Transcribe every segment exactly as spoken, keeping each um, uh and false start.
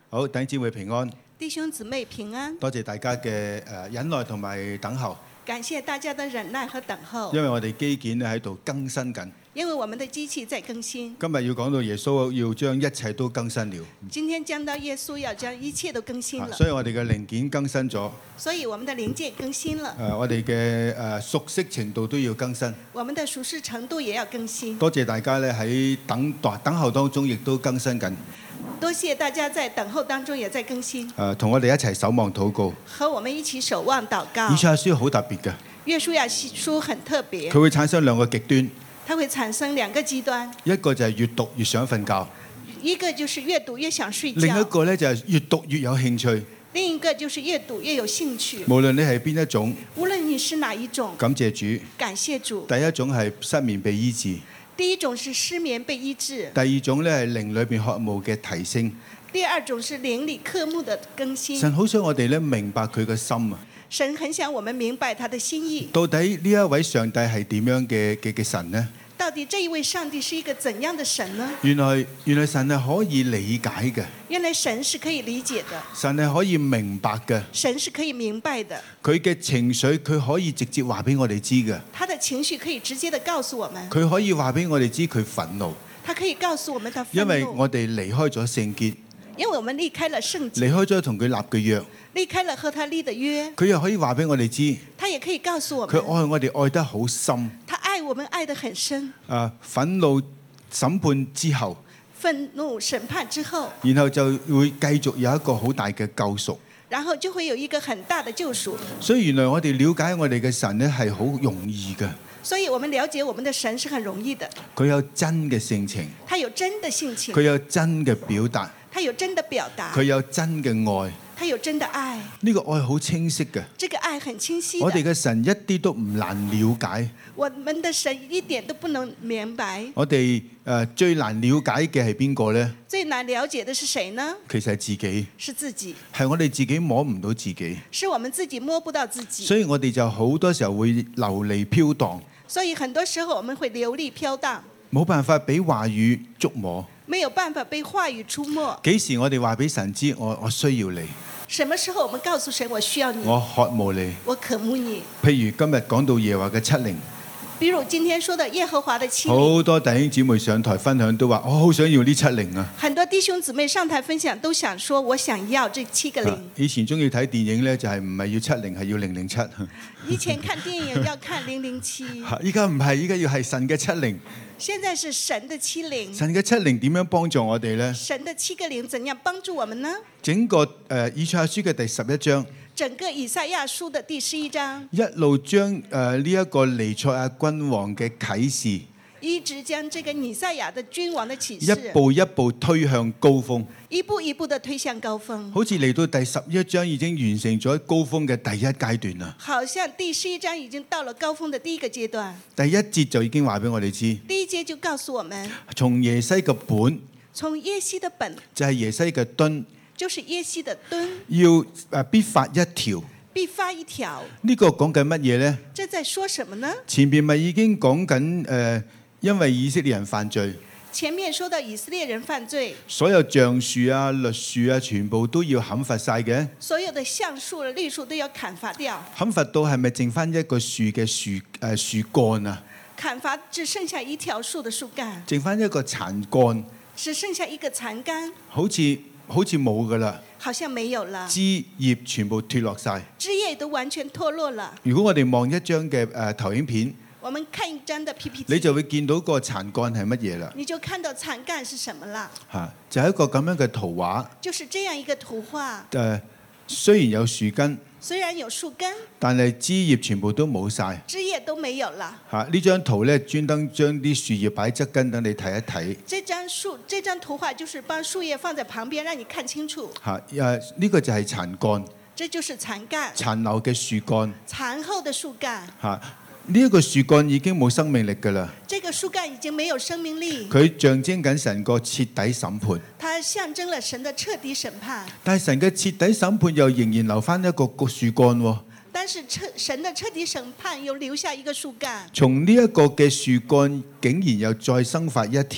好，弟兄姊妹平安， 弟兄姊妹平安， 多謝大家嘅誒忍耐同埋等候， 感謝大家的忍耐和等候。 因為我哋機件咧喺度更新緊。 因為我們的機器在更新。 今日要講到耶穌要將一切都更新了。 今天講到耶穌要將一切都更新了。 所以我哋嘅零件更新咗。 所以我們的零件更新了。 誒，我哋嘅誒熟悉程度都要更新。 我們的熟悉程度也要更新。 多謝大家咧喺等待等候當中，亦都更新緊。 多謝大家在等候當中也在更新。 誒，同我哋一齊守望禱告。 和我們一起守望禱告。 以賽亞書好特別嘅。 約書亞書很特別。 佢會產生兩個極端。 它會產生兩個極端。 一個就係越讀越想瞓覺。 一個就是越讀越想睡覺。 另一個咧就係越讀越有興趣。 另一個就是越讀越有興趣。 無論你係邊一種。 無論你是哪一種。 感謝主。 感謝主。 第一種係失眠被醫治。 第一種是失眠被醫治。 第二種咧係靈裏邊渴慕嘅提升。 第二種是靈裡渴慕的更新。 神好想我哋咧明白佢嘅心啊！ 神很想我們明白他的心意。 到底呢一位上帝係點樣嘅嘅嘅神呢？ 到底這一位上帝是一個怎樣的神呢？ 原來原來神係可以理解嘅。 原來神是可以理解的。 神係可以明白嘅。 神是可以明白的。 佢嘅情緒佢可以直接話俾我哋知嘅。 他的情緒可以直接的告訴我們。 佢可以話俾我哋知佢憤怒。 他可以告訴我們他憤怒。 因為我哋離開咗聖潔。 因為我們離開了聖潔。 離開咗同佢立嘅約。 離開了和他立的約。 佢又可以話俾我哋知。 他也可以告訴我們。 佢愛我哋愛得好深。 他愛我們愛得很深。 啊！憤怒審判之後。 憤怒審判之後。 然後就會繼續有一個好大嘅救贖。 然後就會有一個很大的救贖。 所以原來我哋了解我哋嘅神咧係好容易嘅。 所以我們了解我們的神是很容易的。 佢有真嘅性情。 他有真的性情。 佢有真嘅表達。 他有真的表達。 佢有真嘅愛。 他有真的愛。 呢個愛好清晰嘅。 這個愛很清晰。 我哋嘅神一啲都唔難了解。 我們的神一點都不能明白。 我哋誒最難了解嘅係邊個呢？ 最難了解的是誰呢？ 其實係自己。 是自己。 係我哋自己摸唔到自己。 是我們自己摸不到自己。 所以我哋就好多時候會流離飄蕩。 所以很多時候我們會流離飄蕩。 冇辦法俾話語觸摸。 沒有辦法被話語觸摸。 幾時我哋話俾神知我我需要你？ 什麼時候我們告訴神我需要你？ 我渴慕你。 我渴慕你。 譬如今日講到耶和華嘅七靈。 比如今天說的耶和華的七靈。 好多弟兄姊妹上台分享都話我好想要呢七靈啊。 很多弟兄姊妹上台分享都想說我想要這七個靈。 以前中意睇電影呢，就係唔係要七靈係要零零七。 以前看電影要看零零七。 依家唔係，依家要係神嘅七靈。 現在是神的七靈。 神嘅七靈點樣幫助我哋呢？ 神的七個靈怎樣幫助我們呢？ 整個誒、呃、以賽亞書嘅第十一章。 整個以賽亞書的第十一章。 一路將誒呢一個彌賽亞君王嘅啟示。 一直將這個彌賽亞的君王的啟示。 一步一步推向高峰。 一步一步的推向高峰。 好似嚟到第十一章已經完成咗高峰嘅第一階段啦。 好像第十一章已經到了高峰的第一個階段。 第一節就已經話俾我哋知。 第一節就告訴我們。 從耶西嘅本。 從耶西的本。 就係耶西嘅墩。 就是耶西的墩。 要誒必發一條。 必發一條。 呢個講緊乜嘢呢？ 這在說什麼呢？ 前邊咪已經講緊誒，因為以色列人犯罪。 前面說到以色列人犯罪， 所有橡樹啊、栗樹啊，全部都要砍伐晒嘅。 所有的橡樹、綠樹都要砍伐掉。 砍伐到係咪剩翻一個樹嘅樹誒樹幹啊？ 砍伐只剩下一條樹的樹幹。 剩翻一個殘幹。 只剩下一個殘幹。 好似好似冇噶啦。 好像沒有了。 枝葉全部脫落晒。 枝葉都完全脫落了。 如果我哋望一張嘅誒投影片。 我們看一張的 P P T， 你就會見到個殘幹係乜嘢啦？ 你就看到殘幹是什麼啦？ 嚇，就係一個咁樣嘅圖畫。 就是這樣一個圖畫。 誒，雖然有樹根， 雖然有樹根， 但係枝葉全部都冇晒。 枝葉都沒有了。 嚇，呢張圖咧專登將啲樹葉擺側根，等你睇一睇。 這張樹，這張圖畫就是把樹葉放在旁邊，讓你看清楚。 嚇，誒呢個就係殘幹。 這就是殘幹。 殘留嘅樹幹。 殘後的樹幹。 嚇。呢一個樹幹已經冇生命力㗎啦。 這個樹幹已經沒有生命力。 佢象徵緊神個徹底審判。 它象徵了神的徹底審判。 但係神嘅徹底審判又仍然留翻一個個樹幹喎。 但是徹神的徹底審判又留下一個樹幹。 從呢一個嘅樹幹，竟然又再生發一條。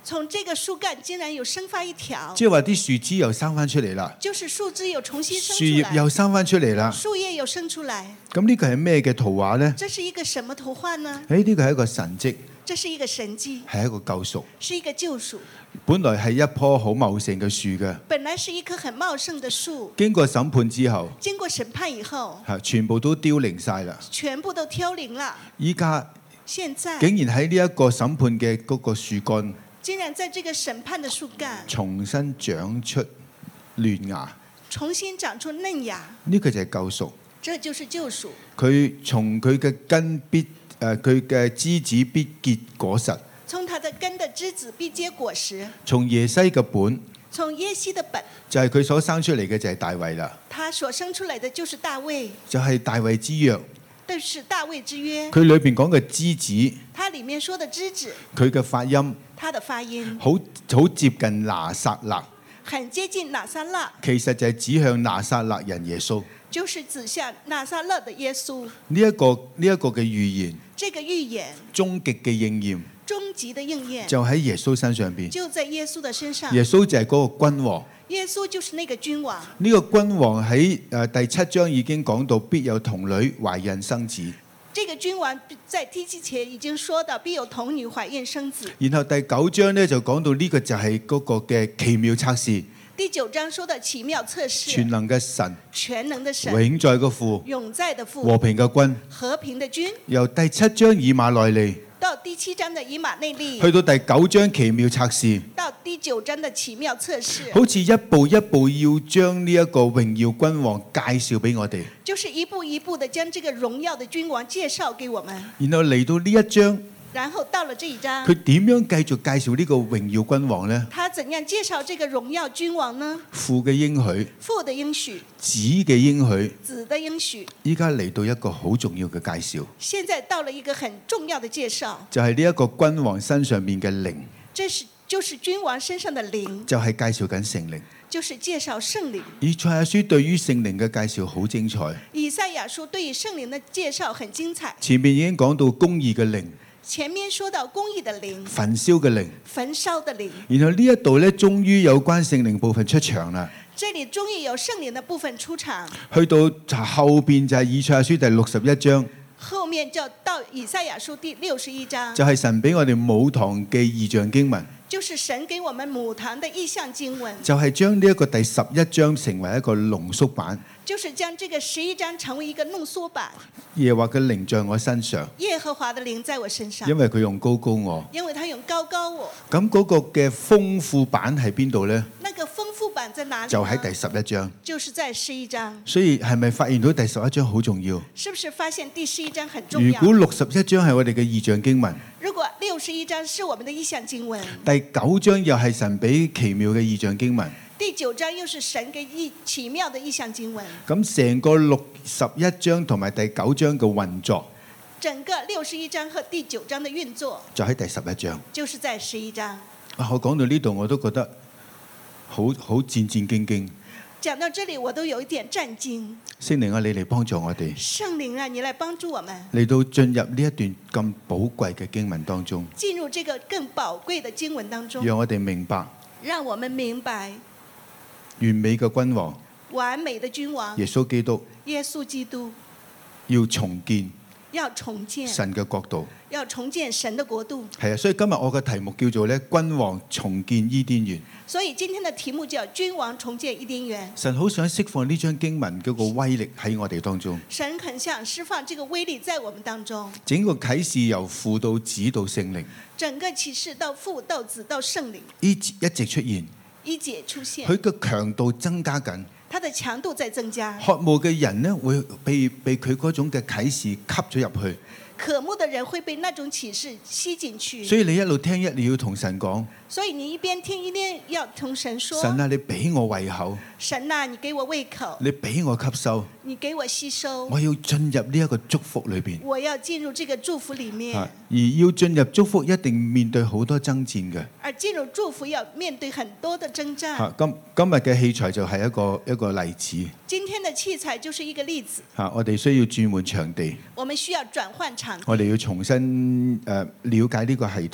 從這個樹幹竟然有生發一條， 即係話啲樹枝又生翻出嚟啦， 就是樹枝又重新生樹葉出來， 又生翻出嚟啦。 樹葉又生出來。 咁呢個係咩嘅圖畫呢？ 這是一個什麼圖畫呢？ 誒，呢個係一個神蹟， 這是一個神蹟， 係一個救贖。 是一個救贖。 本來係一棵好茂盛嘅樹嘅， 本來是一棵很茂盛的樹， 經過審判之後， 經過審判以後， 係全部都凋零晒啦。 全部都凋零了。 依家現在竟然喺呢一個審判嘅嗰個樹幹， 竟然在這個審判的樹幹重新長出嫩芽， 重新長出嫩芽， 呢個就係救贖。 這就是救贖。 佢從佢嘅根必誒，佢嘅枝子必結果實。 從它的根的枝子必結果實。 從耶西嘅本， 從耶西的本， 就係佢所生出嚟嘅就係大衛啦， 他所生出來的就是大衛， 就係大衛之約。 但是大衛之約， 佢裏邊講嘅枝子， 它裡面說的枝子， 佢嘅發音， 它的發音好好接近拿撒勒， 很接近拿撒勒， 其實就係指向拿撒勒人耶穌。 就是指向拿撒勒的耶穌。 呢一個呢一個嘅預言， 這個預言終極嘅應驗， 終極的應驗就喺耶穌身上邊。 就在耶穌的身上。 耶穌就係嗰個君王。 耶穌就是那個君王。 呢個君王喺誒第七章已經講到，必有童女懷孕生子。 這個君王在第七節已經說到，必有童女懷孕生子。 然後第九章呢，就講到呢個就係嗰個嘅奇妙測試。 第九章說到奇妙測試， 全能嘅神， 全能的神， 永在嘅父， 永在的父， 和平嘅君， 和平的君。 由第七章以馬內利到第七章的以馬內利， 去到第九章奇妙測試， 到第九章的奇妙測試， 好似一步一步要將呢一個榮耀君王介紹俾我哋， 就是一步一步的將這個榮耀的君王介紹給我們。 然後嚟到呢一章， 然後到了這一章， 佢點樣繼續介紹呢個榮耀君王呢？ 他怎樣介紹這個榮耀君王呢？ 父嘅應許， 父的應許， 子嘅應許， 子的應許。 依家嚟到一個好重要嘅介紹， 現在到了一個很重要的介紹， 就係呢一個君王身上面嘅靈， 這是就是君王身上的靈， 就係介紹緊聖靈。 就是介紹聖靈。 以賽亞書對於聖靈嘅介紹好精彩， 以賽亞書對於聖靈的介紹很精彩。 前面已經講到公義嘅靈， 前面說到公義的靈， 焚燒嘅靈， 焚燒的靈。 然後呢一度咧，終於有關聖靈部分出場啦。 這裡終於有聖靈的部分出場。 去到後邊就係以賽亞書第六十一章， 後面就到以賽亞書第六十一章， 就係神俾我哋母堂嘅異象經文， 就是神給我們母堂的意象經文， 就係將呢一個第十一章成為一個濃縮版。 就是將這個十一章成為一個濃縮版。 耶和華嘅靈在我身上， 耶和華的靈在我身上， 因為佢用高高我。 因為他用高高我。 咁嗰個嘅豐富版喺邊度呢？ 那個豐富版在哪裡呢？ 就喺第十一章。 就是在十一章。 所以係咪發現到第十一章好重要？ 是不是發現第十一章很重要？ 如果六十一章係我哋嘅異象經文， 如果六十一章是我們的意象經文， 第九章又係神俾奇妙嘅異象經文。 第九章又是神給意奇妙的意象經文。 咁成個六十一章同埋第九章嘅運作， 整個六十一章和第九章的運作， 就喺第十一章。 就是在十一章。 啊，我講到呢度我都覺得好好戰戰兢兢。 講到這裡，我都有一點戰兢。 聖靈啊，你嚟幫助我哋。 聖靈啊，你來幫助我們。 嚟到進入呢一段咁寶貴嘅經文當中， 進入這個更寶貴的經文當中， 讓我哋明白， 讓我們明白完美嘅君王， 完美的君王耶穌基督， 耶穌基督要重建要重建神嘅國度。 要重建神的國度。 係啊，所以今日我嘅題目叫做咧，君王重建伊甸園。 所以今天的題目叫君王重建伊甸園。 神好想釋放呢張經文嗰個威力喺我哋當中。 神很想釋放這個威力在我們當中。 整個啟示由父到子到聖靈， 整個啟示到父到子到聖靈， 一一直出現， 一節出現。 佢嘅強度增加緊。 它的強度在增加。 渴慕嘅人呢，會被被佢嗰種嘅啟示吸咗入去。 渴慕的人會被那種啟示吸進去。 所以你一路聽一路要同神講。 所以你一邊聽一邊要同神說。 神啊，你俾我胃口。 神啊，你給我胃口。 你俾我吸收。 你給我吸收。 我要進入呢一個祝福裏邊。 我要進入這個祝福裡面。 而要進入祝福，一定面對好多爭戰嘅。 而進入祝福要面對很多的征戰。 今今日嘅器材就係一個一個例子。 今天的器材就是一個例子。 嚇，我哋需要轉換場地。 我們需要轉換場地。 我哋要重新誒了解呢個系統。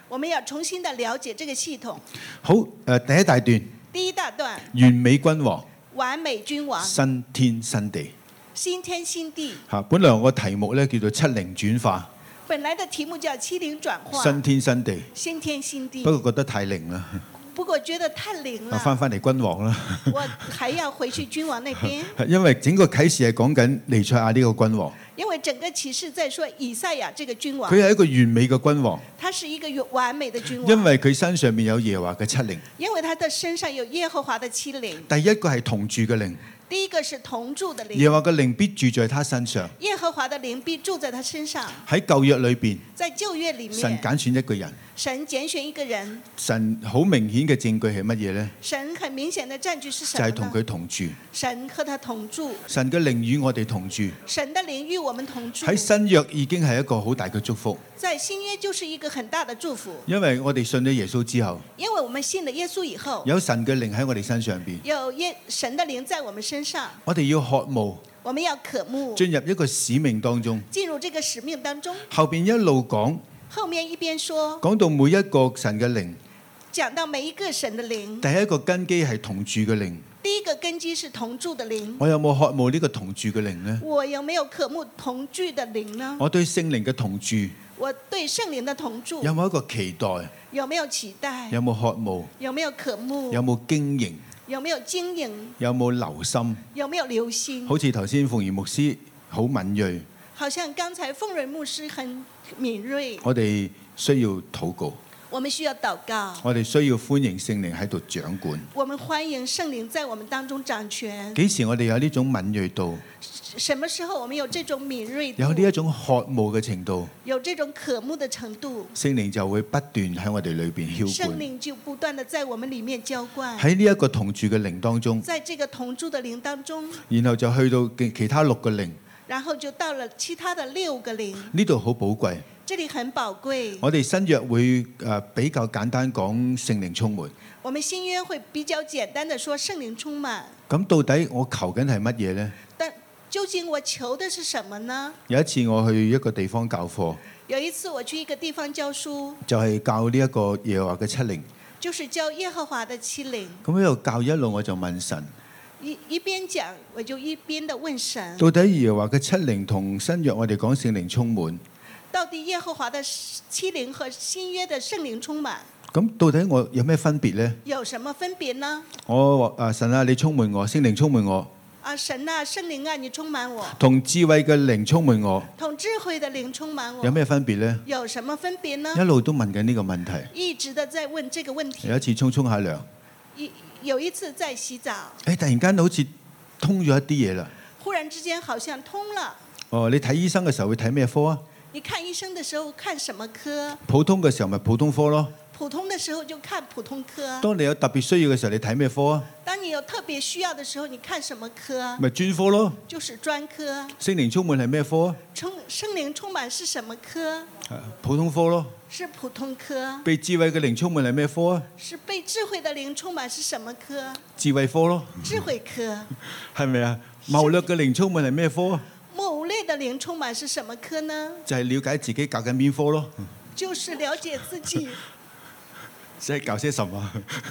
我們要重新的了解這個系統。 好，誒第一大段， 第一大段， 完美君王， 完美君王， 新天新地。 新天新地。 嚇，本來我個題目咧叫做七靈轉化， 本來的題目叫七靈轉化， 新天新地。 新天新地。 不過覺得太靈啦， 不過覺得太靈了。 翻返嚟君王啦。 我還要回去君王那邊。 因為整個啟示係講緊彌賽亞呢個君王。 因為整個啟示在說以賽亞這個君王， 佢係一個完美嘅君王。 他是一個完美的君王。 因為佢身上面有耶和華嘅七靈。 因為他的身上有耶和華的七靈。 第一個係同住嘅靈。 第一個是同住的靈。 耶和華嘅靈必住在他身上。 耶和華的靈必住在他身上。 喺舊約裏邊， 在舊約裡面， 神揀選一個人。 神揀選一個人。 神好明顯嘅證據係乜嘢呢？ 神很明顯的證據是什麼呢？ 就係同佢同住。 神和他同住。 神嘅靈與我哋同住。 神的靈與我們同住。 喺新約已經係一個好大嘅祝福。 在新約就是一個很大的祝福。 因為我哋信咗耶穌之後， 因為我們信了耶穌以後， 有神嘅靈喺我哋身上邊。 有耶神的靈在我們身上。 我哋要渴慕。 我們要渴慕。 進入一個使命當中。 進入這個使命當中。 後邊一路講。 後面一邊說。 講到每一個神嘅靈。 講到每一個神的靈。 第一個根基係同住嘅靈。 第一個根基是同住的靈。 我有冇渴慕呢個同住嘅靈呢？ 我有沒有渴慕同住的靈呢？ 我對聖靈嘅同住。 我對聖靈的同住。 有冇一個期待？ 有沒有期待？ 有冇渴慕？ 有沒有渴慕？ 有冇經營？ 有沒有經營？ 有冇留心？ 有沒有留心？ 好似頭先鳳儀牧師好敏銳。 好像剛才鳳蕊牧師很敏銳。 我哋需要禱告。 我們需要禱告。 我哋需要歡迎聖靈喺度掌管。 我們歡迎聖靈在我們當中掌權。 幾時我哋有呢種敏銳度？ 什麼時候我們有這種敏銳度？ 有呢一種渴慕嘅程度。 有這種渴慕的程度。 聖靈就會不斷喺我哋裏邊澆灌。 聖靈就不斷地在我們裡面澆灌。 喺呢一個同住嘅靈當中。 在這個同住的靈當中。 然後就去到其他六個靈。 然後就到了其他的六個靈。 呢度好寶貴。 這裡很寶貴。 我哋新約會誒比較簡單講聖靈充滿。 我們新約會比較簡單地說聖靈充滿。 咁到底我求緊係乜嘢呢？ 但究竟我求的是什麼呢？ 有一次我去一個地方教課。 有一次我去一個地方教書。 就係教呢一個耶和華嘅七靈。 就是教耶和華的七靈。 咁一路教一路我就問神。 一一邊講我就一邊的問神。 到底耶和華嘅七靈同新約我哋講聖靈充滿？ 到底耶和華的七靈和新約的聖靈充滿？ 咁到底我有咩分別呢？ 有什麼分別呢？ 我話啊神啊，你充滿我，聖靈充滿我。 啊神啊，聖靈啊，你充滿我。 同智慧嘅靈充滿我。 同智慧的靈充滿我。 有咩分別呢？ 有什麼分別呢？ 一路都問緊呢個問題。 一直的在問這個問題。 有一次沖沖下涼。 一有一次在洗澡。 誒，突然間好似通咗一啲嘢啦。 忽然之間好像通了。 哦，你睇醫生嘅時候會睇咩科啊？ 你看醫生的時候看什麼科？ 普通嘅時候咪普通科咯。 普通的時候就看普通科。 當你有特別需要嘅時候，你睇咩科啊？ 當你有特別需要的時候，你看什麼科？ 咪專科咯。 就是專科。 聖靈充滿係咩科啊？ 充聖靈充滿是什麼科？ 普通科咯。 是普通科。 被智慧嘅靈充滿係咩科啊？ 是被智慧的靈充滿是什麼科？ 智慧科咯。 智慧科。 係咪啊？謀略嘅靈充滿係咩科啊？ 謀略的靈充滿是什麼科呢？ 就係了解自己教緊邊科咯。 就是了解自己。 即係教些什麼？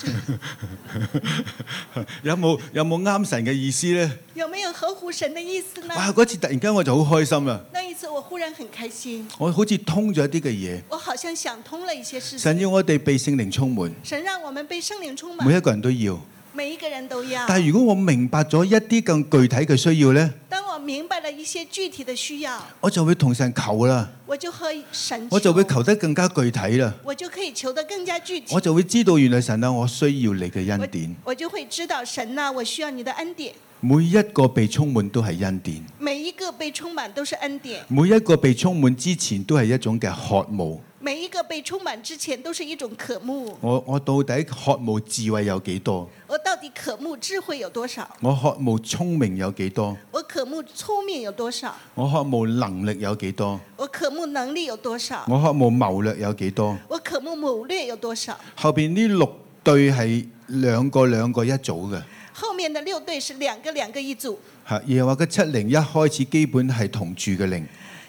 有冇有冇啱神嘅意思咧？ 有沒有合乎神的意思呢？ 哇！嗰次突然間我就好開心啦。 那一次我忽然很開心。 我好似通咗一啲嘅嘢。 我好像想通了一些事情。 神要我哋被聖靈充滿。 神讓我們被聖靈充滿。 每一個人都要。 每一個人都要。 但係如果我明白咗一啲更具體嘅需要咧？ 當我明白了一些具體的需要， 我就會同神求啦。 我就和神求， 我就會求得更加具體啦。 我就可以求得更加具體。 我就會知道原來神啊，我需要你嘅恩典。 我，我就會知道神啊，我需要你的恩典。 每一個被充滿都係恩典。 每一個被充滿都是恩典。 每一個被充滿之前都係一種嘅渴慕。 每一個被充滿之前都是一種渴慕。 我我到底渴慕智慧有幾多？ 我到底渴慕智慧有多少？ 我渴慕聰明有幾多？ 我渴慕聰明有多少？ 我渴慕能力有幾多？ 我渴慕能力有多少？ 我渴慕謀略有幾多？ 我渴慕謀略有多少？ 後邊呢六對係兩個兩個一組嘅。 後面的六對是兩個兩個一組。 係耶和華嘅七靈一開始基本係同住嘅靈。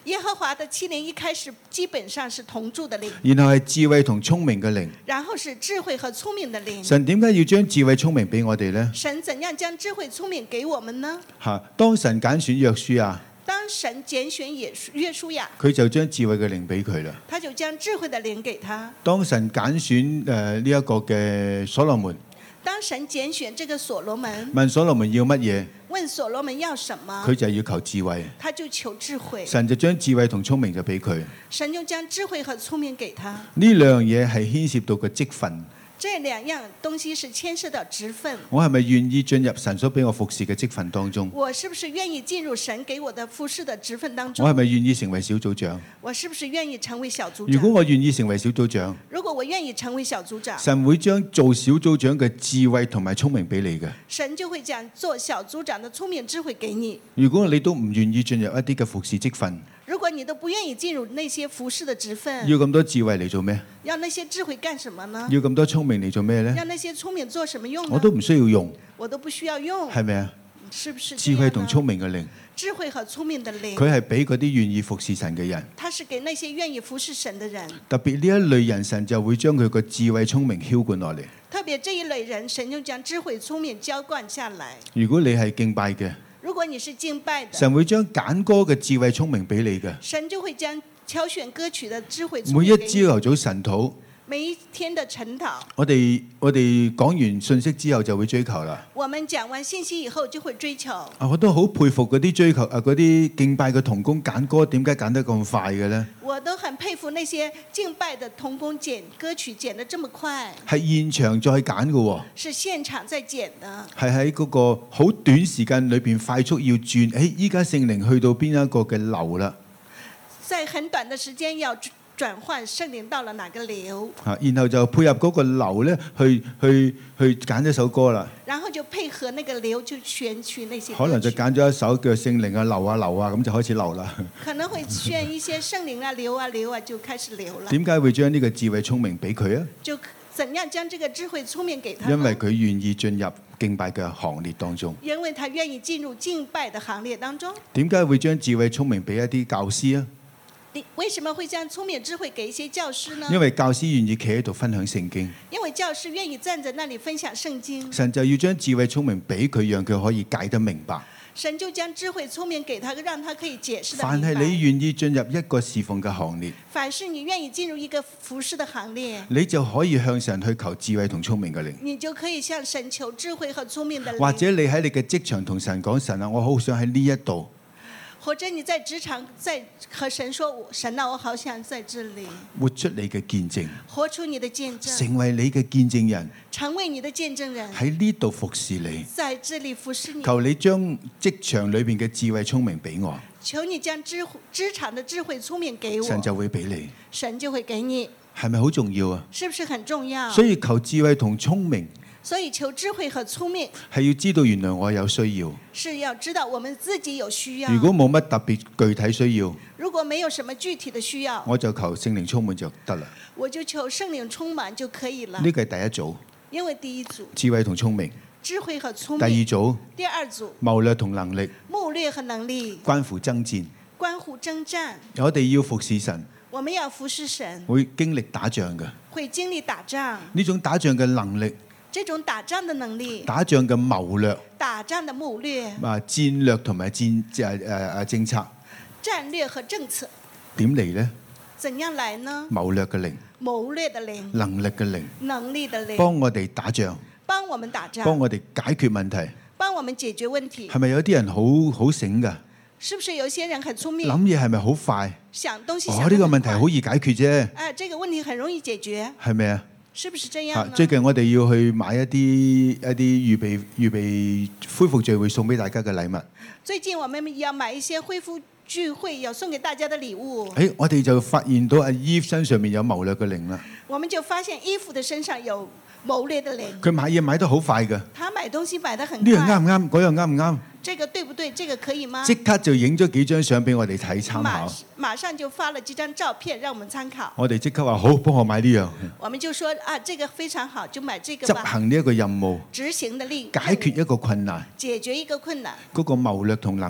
耶和華的七靈一開始基本上是同住的靈， 然後係智慧同聰明嘅靈。 然後是智慧和聰明的靈。 神點解要將智慧聰明俾我哋呢？ 神怎樣將智慧聰明給我們呢？ 嚇，當神揀選約書亞， 當神揀選約約書亞， 佢就將智慧嘅靈俾佢啦。 他就將智慧的靈給他。 當神揀選誒呢一個嘅所羅門， 當神揀選這個所羅門， 問所羅門要乜嘢， 問所羅門要什麼， 佢就要求智慧。 他就求智慧。 神就將智慧同聰明就俾佢。 神就將智慧和聰明給他。 呢兩樣嘢係牽涉到個職分。 這兩樣東西是牽涉到職分。 我係咪願意進入神所俾我服侍嘅職分當中？ 我是不是願意進入神給我的服侍的職分當中？ 我係咪願意成為小組長？ 我是不是願意成為小組長？ 如果我願意成為小組長， 如果我願意成為小組長， 神會將做小組長嘅智慧同埋聰明俾你嘅。 神就會將做小組長的聰明智慧給你。 如果你都唔願意進入一啲嘅服侍職分， 如果你都不願意進入那些服侍的職分， 要咁多智慧嚟做咩？ 要那些智慧幹什麼呢？ 要咁多聰明嚟做咩呢？ 要那些聰明做什麼用呢？ 我都唔需要用， 我都不需要用， 係咪啊？ 是不是智慧同聰明嘅靈， 智慧和聰明的靈， 佢係俾嗰啲願意服侍神嘅人。 他是給那些願意服侍神的人。 特別呢一類人，神就會將佢個智慧聰明澆灌落嚟。 特別這一類人，神就將智慧聰明澆灌下來。 如果你係敬拜嘅， 如果你是敬拜的， 神會將揀歌嘅智慧聰明俾你嘅。 神就會將挑選歌曲的智慧聰每一明給你。 朝頭早晨禱， 每一天的晨禱， 我哋我哋講完信息之後就會追求啦。 我們講完信息以後就會追求。 啊，我都好佩服嗰啲追求啊，嗰啲敬拜嘅同工揀歌點解揀得咁快嘅呢？ 我都很佩服那些敬拜的同工揀歌曲揀得這麼快， 係現場再揀嘅喎， 是現場在揀的， 係喺嗰個好短時間裏邊快速要轉。誒，依家聖靈去到邊一個嘅流啦？ 在很短的時間要轉換聖靈到了哪個流， 啊，然後就配合嗰個流咧，去去去揀一首歌啦。 然後就配合那個流就選取那些歌曲， 可能就揀咗一首叫聖靈啊流啊流啊，咁就開始流啦。 可能會選一些聖靈啊流啊流啊就開始流了。 點解會將呢個智慧聰明俾佢啊？ 就怎樣將這個智慧聰明給他？ 因為佢願意進入敬拜嘅行列當中。 因為他願意進入敬拜的行列當中。 點解會將智慧聰明俾一啲教師啊？ 你為什麼會將聰明智慧給一些教師呢？ 因為教師願意企喺度分享聖經。 因為教師願意站在那裡分享聖經。 神就要將智慧聰明俾佢，讓佢可以解得明白。 神就將智慧聰明給他，讓他可以解釋得凡明白。 係你願意進入一個侍奉嘅行列， 凡是你願意進入一個服侍的行列， 你就可以向神去求智慧同聰明嘅靈。 你就可以向神求智慧和聰明的靈。 或者你喺你嘅職場同神講，神啊，我好想喺呢一度。 或者你在職場在和神說，神啊，我好想在這裡活出你嘅見證， 活出你的見證， 成為你嘅見證人， 成為你的見證人， 喺呢度服侍你。 在這裡服侍你。 求你將職場裏邊嘅智慧聰明俾我， 求你將職職場的智慧聰明給我， 神就會俾你。 神就會給你， 係咪好重要啊？ 是不是很重要？ 所以求智慧同聰明， 所以求智慧和聰明係要知道原來我有需要。 是要知道我們自己有需要。 如果冇乜特別具體需要， 如果沒有什麼具體的需要， 我就求聖靈充滿就得啦。 我就求聖靈充滿就可以了。 呢個係第一組， 因為第一組智慧同聰明； 智慧和聰第二明， 組第二組謀略同能力， 謀略和能力， 關乎爭戰。 關乎征戰。 我哋要服侍神， 我們要服侍神， 會經歷打仗嘅。 會經歷打仗。 呢種打仗嘅能力， 這種打仗的能力， 打仗嘅謀略， 打仗的謀略， 啊戰略同埋戰誒誒誒政策戰略和政策點嚟呢？ 怎樣來呢？ 謀略嘅靈， 謀略的靈， 能力嘅靈， 能力的靈， 幫我哋打仗， 幫我們打仗， 幫我哋解決問題。 幫我們解決問題。 係咪有啲人好好醒㗎？ 是不是有些人很聰明？ 諗嘢係咪好快？ 想東西哦， 想呢個問得很快。 題好易解決啫， 哎，這個問題很容易解決， 係咪啊？ 是不是這樣啊呢？ 最近我哋要去買一啲一啲預備預備恢復聚會送俾大家嘅禮物。 最近我們要買一些恢復聚會要送給大家的禮物。 誒，我哋就發現到阿 Eve 身上面有謀略嘅靈啦。 我們就發現衣服的身上有謀略的靈。 佢買嘢買得好快㗎， 他買東西買得很呢樣啱快。 唔啱？嗰樣啱唔啱？ 這個對不對？這個可以嗎？ 即刻就影咗幾張相俾我哋睇參考馬。馬上就發了幾張照片讓我們參考。 我哋即刻話好，幫我買呢樣， 我們就說啊，這個非常好，就買這個執吧。 行呢一個任務， 執行的力， 解決一個困難， 解決一個困難， 嗰個謀略同能力，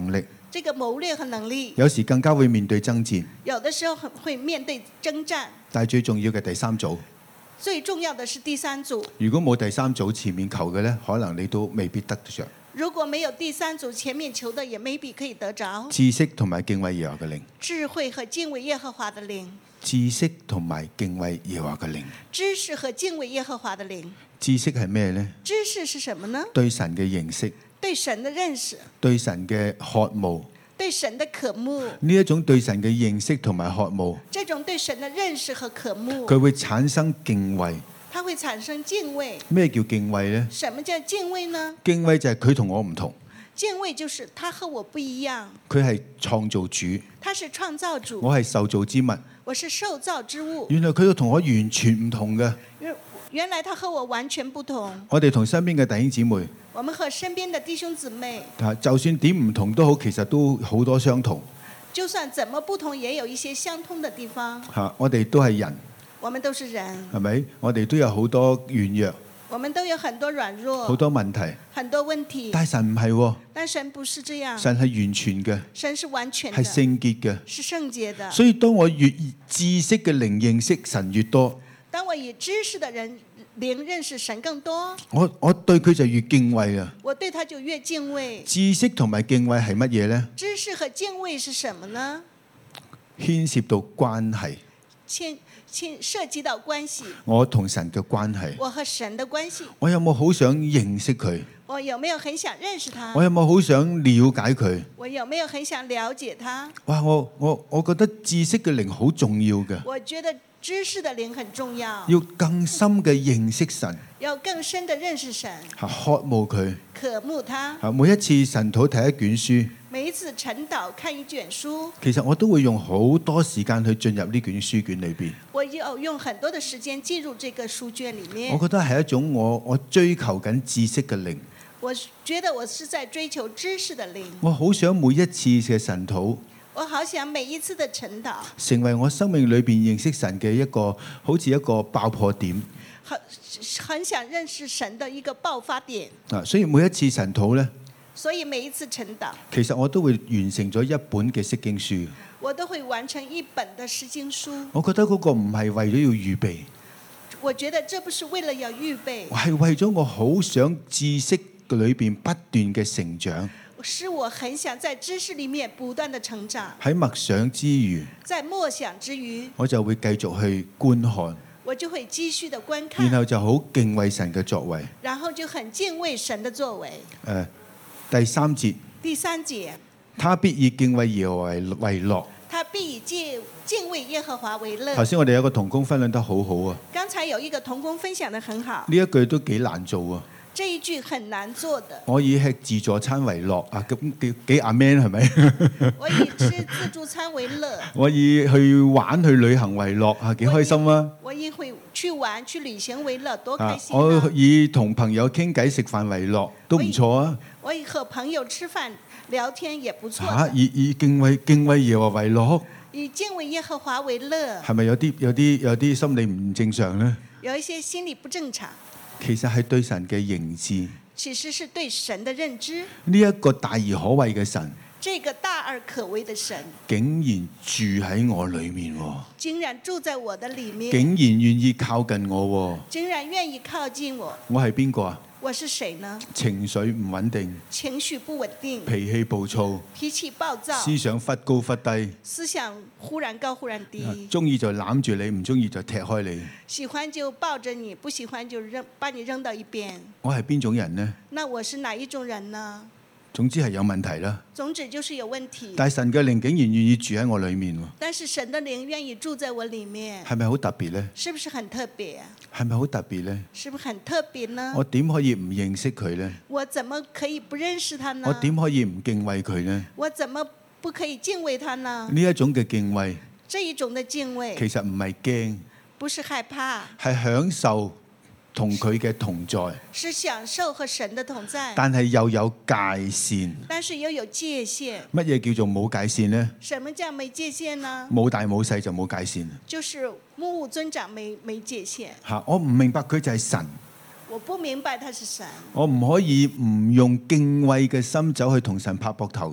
這個謀略和能力， 有時更加會面對爭戰。 有的時候很會面對征戰。 但係最重要嘅第三組， 最重要的是第三組。 如果冇第三組前面求嘅呢，可能你都未必得着。 如果沒有第三組前面求的，也未必可以得着。 知識同埋敬畏耶和華嘅靈， 智慧和敬畏耶和華的靈。 知識同埋敬畏耶和華嘅靈。 知識和敬畏耶和華的靈。 知識係咩呢？ 知識是什麼呢？ 對神嘅認識， 對神的認識， 對神嘅渴慕。 對神的渴慕。 呢一種對神嘅認識同埋渴慕， 這種對神的認識和渴慕， 佢會產生敬畏。 它會產生敬畏。 咩叫敬畏呢？ 什麼叫敬畏呢？ 敬畏就係佢同我唔同， 敬畏就是他和我不一樣。 佢係創造主， 他是創造主， 我係受造之物。 我是受造之物。 原來佢同我完全唔同嘅。 原來他和我完全不同。 我哋同身邊嘅弟兄姊妹， 我們和身邊的弟兄姊妹， 就算點唔同都好，其實都好多相同。 就算怎麼不同，也有一些相通的地方。 嚇，我哋都係人， 我們都是人， 係咪？我哋都有好多軟弱， 我們都有很多軟弱， 好多問題， 很多問題。 但係神唔係喎， 但神不是這樣， 神係完全嘅， 神是完全的， 係聖潔嘅， 是聖潔的。 所以當我越知識嘅靈認識神越多， 當我以知識的人靈認識神更多， 我我對佢就越敬畏啊！ 我對他就越敬畏。 知識同埋敬畏係乜嘢呢？ 知識和敬畏是什麼呢？ 牽涉到關係， 牽牽涉及到關係， 我同神嘅關係， 我和神的關係， 我有冇好想認識佢？ 我有沒有很想認識他？ 我有冇好想了解佢？ 我有沒有很想了解他？ 哇！我我我覺得知識嘅靈好重要嘅， 我覺得知識的靈很重要， 要更深嘅認識神， 要更深的認識神， 嚇渴慕佢， 渴慕他。 嚇每一次神土睇一卷書， 每一次晨禱看一卷書， 其實我都會用好多時間去進入呢卷書卷裏邊。 我要用很多的時間進入這個書卷裡面。 我覺得係一種我我追求緊知識嘅靈。 我覺得我是在追求知識的靈。 我好想每一次嘅神土， 我好想每一次的晨禱成為我生命裏邊認識神嘅一個好似一個爆破點。 很很想認識神的一個爆發點。 啊，所以每一次神土呢， 所以每一次晨禱， 其實我都會完成咗一本嘅釋經書。 我都會完成一本的釋經書。 我覺得嗰個唔係為咗要預備， 我覺得這不是為了要預備， 係為咗我好想知識裏邊不斷嘅成長。 是我很想在知識裡面不斷的成長。 喺默想之餘， 在默想之餘， 我就會繼續去觀看， 我就會繼續的觀看， 然後就好敬畏神嘅作為。 然後就很敬畏神的作為。 誒，第三節， 第三節， 他必以敬畏耶和華為為樂。 他必以敬敬畏耶和華為樂。 頭先我哋有個同工分享得好好啊， 剛才有一個同工分享得很好， 呢一句都幾難做啊。 這一句很難做的。 我以吃自助餐為樂啊，咁幾幾阿 man 係咪？ 我以吃自助餐為樂。 我以去玩去旅行為樂啊，幾開心啊！ 我以會去玩去旅行為樂，多開心啊！ 我以同朋友傾偈食飯為樂，都唔錯啊！ 我以和朋友吃飯聊天也不錯。 嚇，以以敬畏敬畏耶和華為樂， 以敬畏耶和華為樂， 係咪有啲有啲有啲心理唔正常呢？ 有一些心理不正常。 其實係對神嘅認知， 其實是對神的認知。 呢一個大而可畏嘅神， 這個大而可畏的神， 竟然住喺我裏面喎， 竟然住在我的裡面， 竟然願意靠近我喎， 竟然願意靠近我。 我係邊個啊？ 我是誰呢？ 情緒唔穩定， 情緒不穩定， 脾氣暴躁， 脾氣暴躁， 思想忽高忽低， 思想忽然高忽然低， 中意就攬住你，唔中意就踢開你。 喜歡就抱着你，不喜歡就扔，把你扔到一邊。 我係邊種人呢？ 那我是哪一種人呢？ 總之係有問題啦。 總之就是有問題。 但係神嘅靈竟然願意住喺我裏面喎， 但是神的靈願意住在我裡面， 係咪好特別呢？ 是不是很特別？ 係咪好特別呢？ 是不是很特別呢？ 我點可以唔認識佢呢？ 我怎麼可以不認識他呢？ 我點可以唔敬畏佢呢？ 我怎麼不可以敬畏他呢？ 呢一種嘅敬畏， 這一種的敬畏， 其實唔係驚， 不是害怕， 係享受同佢嘅同在， 是享受和神的同在， 但係又有界線。 但是又有界限。 乜嘢叫做冇界線呢？ 什麼叫沒界限呢？ 冇大冇細就冇界線。 就是目無尊長，沒沒界限。 嚇！我唔明白佢就係神， 我不明白他是神， 我唔可以唔用敬畏嘅心走去同神拍膊頭嘅。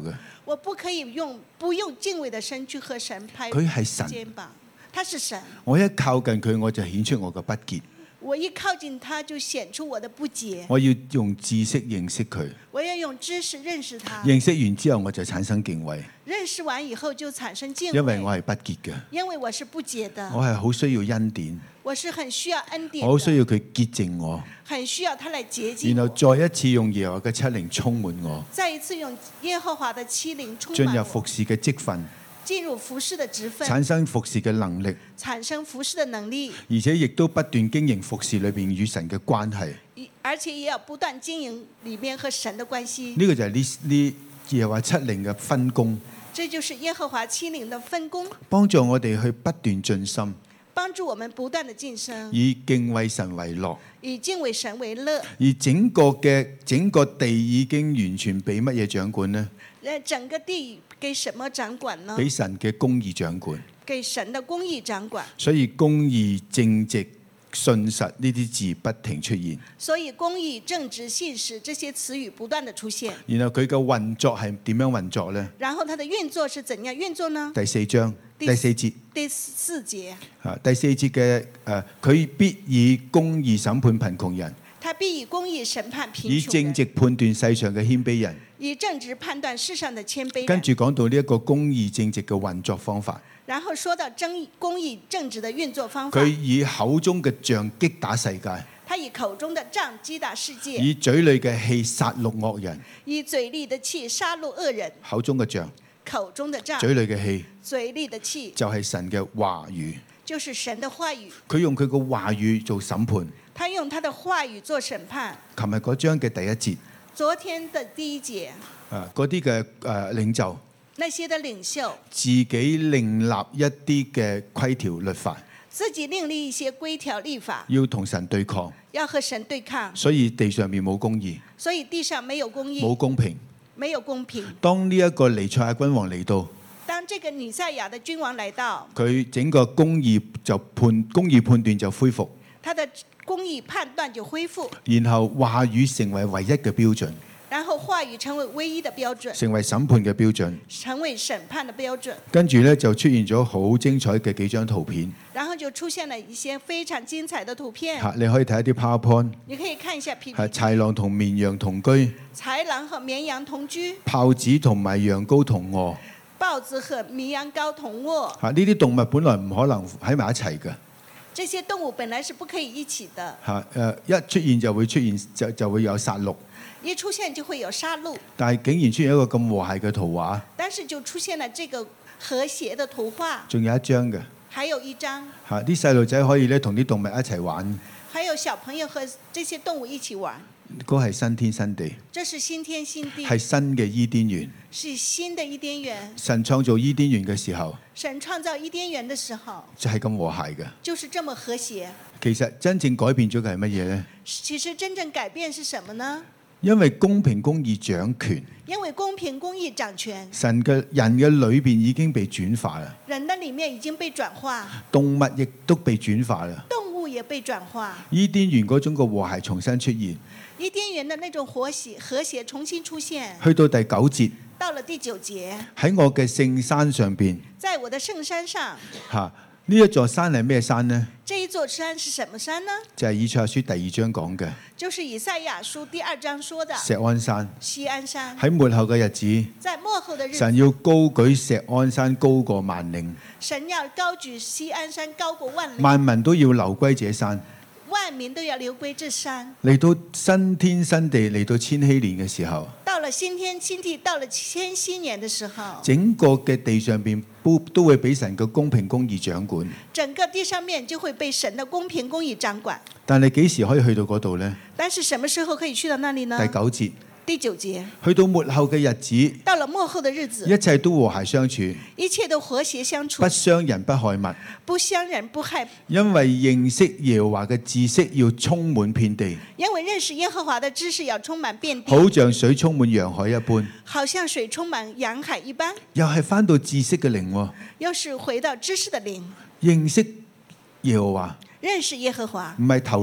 我不可以用不用敬畏的心去和神拍佢係神， 肩膀。他是神， 我一靠近佢我就顯出我嘅不潔。 我一靠近他就顯出我的不潔。 我要用知識認識佢， 我要用知識認識他。 認識完之後我就產生敬畏， 認識完以後就產生敬畏。 因為我係不潔嘅， 因為我是不潔的。 我係好需要恩典， 我是很需要恩典的。 我好需要佢潔淨我， 很需要他來潔淨我。 然後再一次用耶和華嘅七靈充滿我， 再一次用耶和華的七靈充滿我， 進入服侍嘅職分， 進入服侍的職分， 產生服侍嘅能力， 產生服侍的能力， 而且亦都不斷經營服侍裏邊與神嘅關係。 而且也要不斷經營裏面和神的關係。 呢個就係呢呢耶和華七靈嘅分工， 這就是耶和華七靈的分工， 幫助我哋去不斷進心， 幫助我們不斷的晉升， 以敬畏神為樂。 以敬畏神為樂。 而整個嘅整個地已經完全俾乜嘢掌管呢？ 整個地給什麼掌管呢？ 俾神嘅公義掌管。 給神的公義掌管。 所以公義、正直、信實呢啲字不停出現。 所以公義、正直、信實這些詞語不斷的出現。 然後佢嘅運作係點樣運作呢？ 然後它的運作是怎樣運作呢？ 第四章第四節。 第四節。 啊，第四節嘅誒，佢必以公義審判貧窮人。 他必以公義審判貧窮人。 以正直判斷世上嘅謙卑人。 以正直判斷世上的謙卑人。 跟住講到呢一個公義正直嘅運作方法。 然後說到正公義正直的運作方法。 佢以口中嘅杖擊打世界。 他以口中的杖擊打世界。 以嘴裏嘅氣殺戮惡人。 以嘴裏的氣殺戮惡人。 口中嘅杖。 口中的杖。 嘴裏嘅氣。 嘴裏的氣。 就係神嘅話語。 就是神的話語。佢用佢嘅話語做審判。 他用他的話語做審判。 琴日嗰章嘅第一節。 昨天的第一節。 啊，嗰啲嘅誒領袖。 那些的領袖。 自己另立一啲嘅規條律法。 自己另立一些規條律法。 要同神對抗。 要和神對抗。 所以地上面冇公義。 所以地上沒有公義。 冇公平。 沒有公平。 當呢一個彌賽亞君王嚟到。 當這個彌賽亞的君王來到。 佢整個公義就判公義判斷就恢復。 他的公義判斷就恢復。 然後話語成為唯一嘅標準。 然後話語成為唯一的標準。 成為審判嘅標準。 成為審判的標準。 跟住咧就出現咗好精彩嘅幾張圖片。 然後就出現了一些非常精彩的圖片。 嚇，你可以睇一啲 PowerPoint。 你可以看一下 P P T。 係豺狼同綿羊同居。 豺狼和綿羊同居。 豹子同埋羊羔同臥。 豹子和綿羊羔同臥。 嚇，呢啲動物本來唔可能喺埋一齊嘅。 這些動物本來是不可以一起的。 嚇，誒一出現就會出現就就會有殺戮。 一出現就會有殺戮。 但係竟然出現一個咁和諧嘅圖畫。 但是就出現了這個和諧的圖畫。 仲有一張嘅。 還有一張。 嚇，啲細路仔可以咧同啲動物一齊玩。 還有小朋友和這些動物一起玩。 嗰係新天新地。 這是新天新地。 係新嘅伊甸園。 是新的伊甸園。 神創造伊甸園嘅時候。 神創造伊甸園的時候。 就係咁和諧嘅。 就是這麼和諧。 其實真正改變咗嘅係乜嘢呢？ 其實真正改變是什麼呢？ 因為公平公義掌權。 因為公平公義掌權。 神嘅人嘅裏邊已經被轉化啦。 人的裡面已經被轉化。 動物亦都被轉化啦。 動物也被轉化。 伊甸園嗰種嘅和諧重新出現。 伊甸園的那種和諧和諧重新出現。 去到第九節。 到了第九節。 喺我嘅聖山上邊。 在我的聖山上。 嚇，呢一座山係咩山呢？ 這一座山是什麼山呢？ 就係以賽亞書第二章講嘅。 就是以賽亞書第二章說的。 錫安山。 錫安山。 喺末後嘅日子。 在末後的日子。 神要高舉錫安山高過萬嶺。 神要高舉錫安山高過萬嶺。 萬民都要流歸這山。 萬民都要流歸這山。 嚟到新天新地，嚟到千禧年嘅時候。 到了新天新地，到了千禧年的時候。 整個嘅地上邊都都會俾神嘅公平公義掌管。 整個地上面就會被神的公平公義掌管。但係幾時可以去到嗰度呢？ 但是什麼時候可以去到那裡呢？ 第九節。 第九節。 去到末後嘅日子。 到了末後的日子。 一切都和諧相處。 一切都和諧相處。 不傷人不害物。 不傷人不害。 因為認識耶和華嘅知識要充滿遍地。 因為認識耶和華的知識要充滿遍地。 好像水充滿洋海一般。 好像水充滿洋海一般。 又係返到知識嘅靈喎。 又是回到知識的靈。 認識耶和華。 認識耶和華。 唔係頭腦。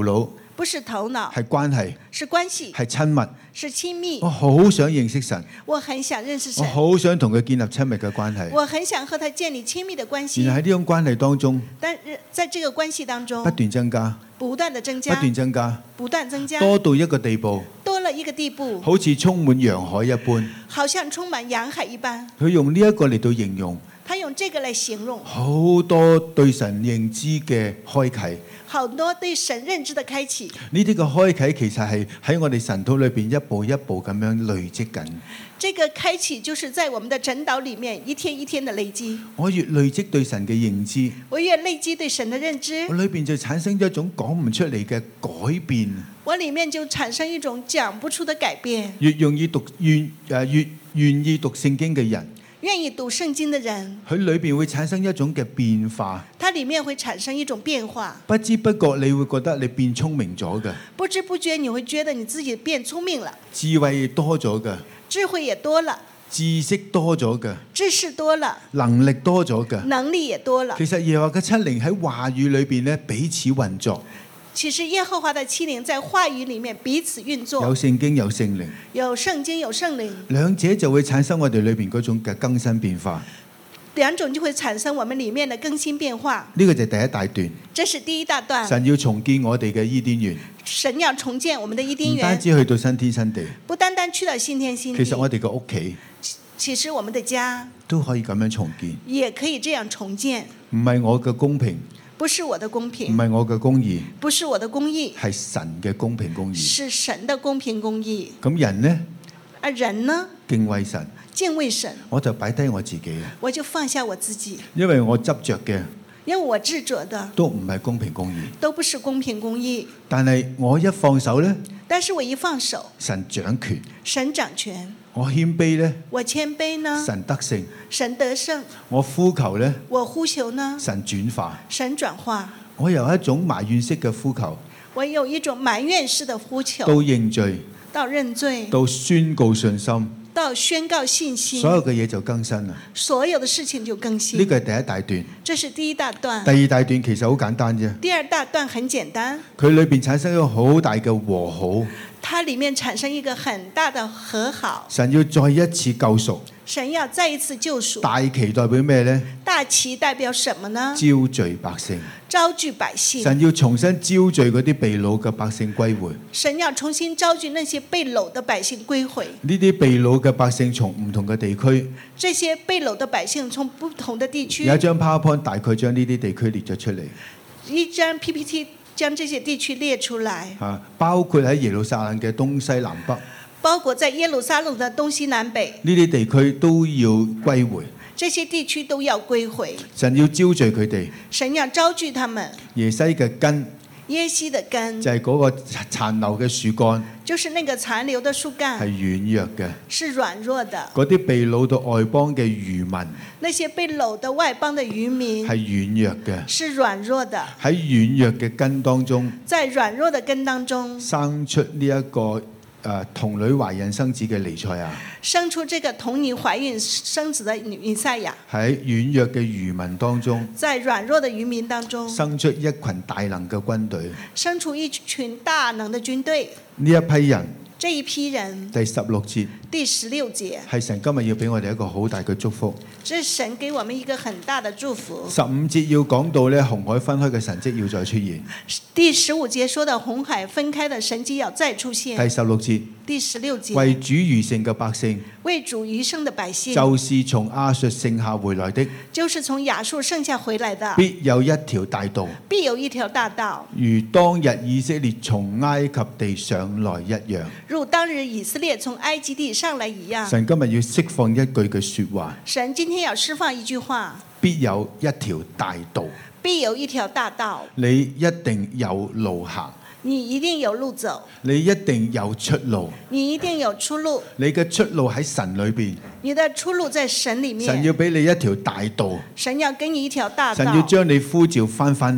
不是頭腦， 係關係， 是關係， 係親密。 是親密我。好想認識神， 我很想認識我神， 好想同佢建立親密嘅關係。 我很想和他建立親密的關係。 然後喺呢種關係當中但是在這個關係當中不，斷增加， 不斷的增不加， 斷增加， 不斷增加， 多到一個地步， 多了一個地步， 好似充滿洋海一般。 好像充滿洋海一般。 佢用呢一個嚟到形容他用這個來形容好多對神認知嘅開啟。 好多對神認知的開啟。 呢啲嘅開啟其實係喺我哋神土裏邊一步一步咁樣累積緊。 這個開啟就是在我們的晨禱裡面一天一天的累積。 我越累積對神嘅認知， 我越累積對神的認知我，裏邊就產生一種講唔出嚟嘅改變。 我裡面就產生一種講不出的改變。 越容易讀願誒越願意讀聖經嘅人， 願意讀聖經的人， 佢裏邊會產生一種嘅變化。 它裡面會產生一種變化。 不知不覺你會覺得你變聰明咗嘅， 不知不覺你會覺得你自己變聰明了， 智慧多咗嘅， 智慧也多了， 知識多咗嘅， 知識多了， 能力多咗嘅。 能力也多了。 其實耶和華嘅七靈喺話語裏邊咧彼此運作， 其實耶和華的七靈在話語裡面彼此運有作， 聖經有聖靈， 有聖經有聖靈， 兩者就會產生我哋裏邊嗰種嘅更新變化。 兩種就會產生我們裡面的更新變化。 呢個就係第一大段， 這是第一大段。 神要重建我哋嘅伊甸園， 神要重建我們的伊甸唔單園， 止去到新天新地， 不單單去到新天新地， 其實我哋嘅屋企其實我們的家都可以咁樣重建。 也可以這樣重建。 唔係我嘅公平， 不是我的公唔平， 係我嘅公義， 不是我的公義， 係神嘅公平公義。 是神的公平公義。 咁人呢， 而人呢， 敬畏神， 敬畏神， 我就擺低我自己， 我就放下我自己， 因為我執着嘅因為我執着的都唔係公平公義。 都不是公平公義。 但係我一放手呢， 但是我一放手， 神掌權； 神掌權； 我謙卑呢， 我謙卑呢， 神得勝； 神得勝； 我呼求呢， 我呼求呢， 神轉化。 神轉化。 我由一種埋怨式嘅呼求， 我有一種埋怨式的呼求， 到認罪， 到認罪， 到宣告信心， 到宣告信心， 所有嘅嘢就更新啦。 所有的事情就更呢新。 個係第一大段， 這是第一大段。 第二大段其實好簡單啫。 第二大段很簡單， 佢裏邊產生一個好大嘅和好， 它裡面產生一個很大的和好。 神要再一次救贖。 神要再一次救贖。 大旗代表咩呢？ 大旗代表什麼呢？ 招聚百姓。 招聚百姓。 神要重新招聚嗰啲被擄嘅百姓歸回。 神要重新招聚那些被擄的百姓歸回。 呢啲被擄嘅百姓從唔同嘅地區， 這些被擄的百姓從不同的地區。 有一張 PowerPoint 大概將呢啲地區列咗出嚟。 一張 P P T 將這些地區列出來。 啊，包括喺耶路撒冷嘅東西南北。 包括在耶路撒冷的東西南北， 呢啲地區都要歸回， 這些地區都要歸回。 神要招聚佢哋， 神要招聚他們。 耶西嘅根， 耶西的根就係嗰個殘留嘅樹幹， 就是那個殘留的樹幹， 係軟弱嘅， 是軟弱的。 嗰啲被擄到外邦嘅漁民， 那些被擄的外邦的漁民， 係軟弱嘅， 是軟弱的。 喺軟弱嘅根當中， 在軟弱的根當中， 生出呢一個。誒童女懷孕生子嘅彌賽亞， 生出這個童女懷孕生子的彌賽亞， 喺軟弱嘅漁民當中， 在軟弱的漁民當中， 生出一群大能嘅軍隊， 生出一群大能的軍隊。 呢一批人， 這一批人， 第十六節， 第十六節， 係神今日要俾我哋一個好大嘅祝福。 這是神給我們一個很大的祝福。 十五節要講到咧紅海分開嘅神蹟要再出現。 第十五節說到紅海分開的神蹟要再出現。 第十六節， 第十六節， 為主餘剩嘅百姓， 為主餘剩的百姓， 就是從亞述剩下回來的， 就是從亞述剩下回來的， 必有一條大道， 必有一條大道， 如當日以色列從埃及地上來一樣。 如當日以色列從埃及地上來一樣。 神今日要釋放一句嘅説話， 神今天要釋放一句話， 必有一條大道， 必有一條大道， 你一定有路行， 你一定有路走， 你一定有出路， 你一定有出路， 你嘅出路喺神裏邊， 你的出路在神裡面。 神要俾你一條大道， 神要給你一條大道， 神要將你呼召翻返嚟，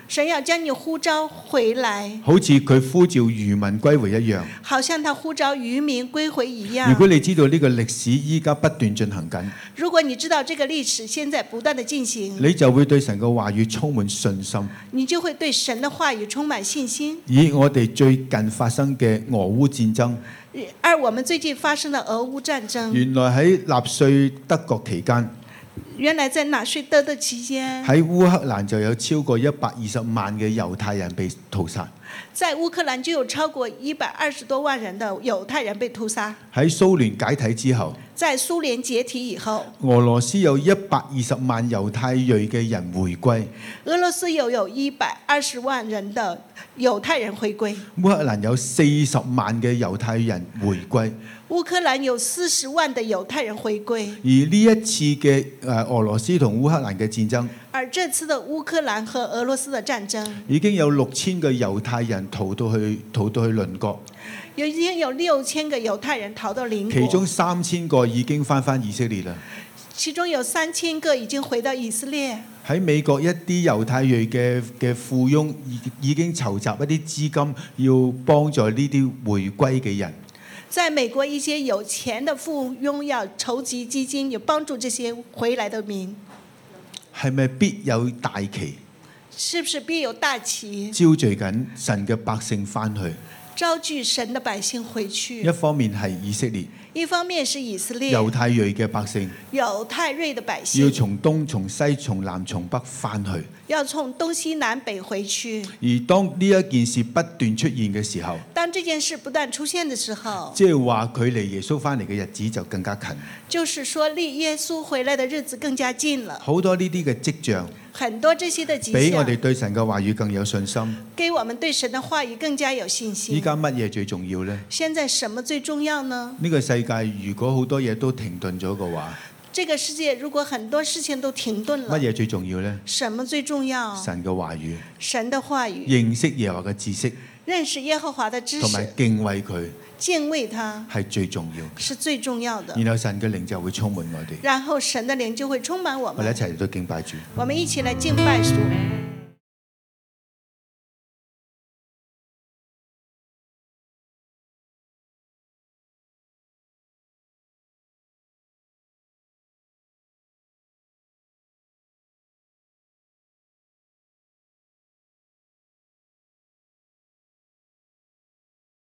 神要將你呼召回來， 好似佢呼召漁民歸回一樣。 好像他呼召漁民歸回一樣。 如果你知道呢個歷史依家不斷進行緊， 如果你知道這個歷史現在不斷的進行， 你就會對神嘅話語充滿信心。 你就會對神的話語充滿信心。 以我哋最近發生嘅俄烏戰爭， 而我們最近發生的俄烏戰爭， 原來喺納粹德國期間， 原來在納粹德的期間， 喺烏克蘭就有超過一百二十萬嘅猶太人被屠殺。 在烏克蘭就有超過一百二十多萬人的猶太人被屠殺。 喺蘇聯解體之後， 在蘇聯解體以後， 俄羅斯有一百二十萬猶太裔嘅人回歸。 俄羅斯又有一百二十萬人的猶太人回歸。 烏克蘭有四十萬嘅猶太人回歸。 烏克蘭有四十萬的猶太人回歸。 而呢一次嘅誒俄羅斯同烏克蘭嘅戰爭， 而這次的烏克蘭和俄羅斯的戰爭， 已經有六千個猶太人逃到去逃到去鄰國， 已經有六千個猶太人逃到鄰國， 其中三千個已經翻返以色列啦。 其中有三千個已經回到以色列。 喺美國一啲猶太裔嘅嘅富翁已已經籌集一啲資金，要幫助呢啲回歸嘅人。 在美國，一些有錢的富翁要籌集基金，有幫助這些回來的民。 係咪必有大旗？ 是不是必有大旗招聚緊神嘅百姓翻去？ 招聚神的百姓回去。 一方面係以色列， 一方面是以色列猶太裔嘅百姓， 猶太裔的百姓要從東、從西、從南、從北翻去。 要從東西南北回去。 而當呢一件事不斷出現嘅時候， 當這件事不斷出現的時候， 即係話距離耶穌翻嚟嘅日子就更加近。 就是說離耶穌回來的日子更加近了。 好多呢啲嘅跡象， 很多這些的跡俾我象， 哋對神嘅話語更有信心。 給我們對神的話語更加有信心。 依家乜嘢最重要呢？ 現在什麼最重要呢？ 呢個世界如果好多嘢都停頓咗嘅話， 這個世界如果很多事情都停頓了， 乜嘢最重要呢？ 什麼最重要？ 神嘅話語， 神的話語， 認識耶和華嘅知識， 認識耶和華的知同埋識， 敬畏佢敬畏他係最重要。 是最重要的。 然後神嘅靈就會充滿我哋。 然後神的靈就會充滿我們。 我哋一齊嚟到敬拜主。 我們一起來敬拜主。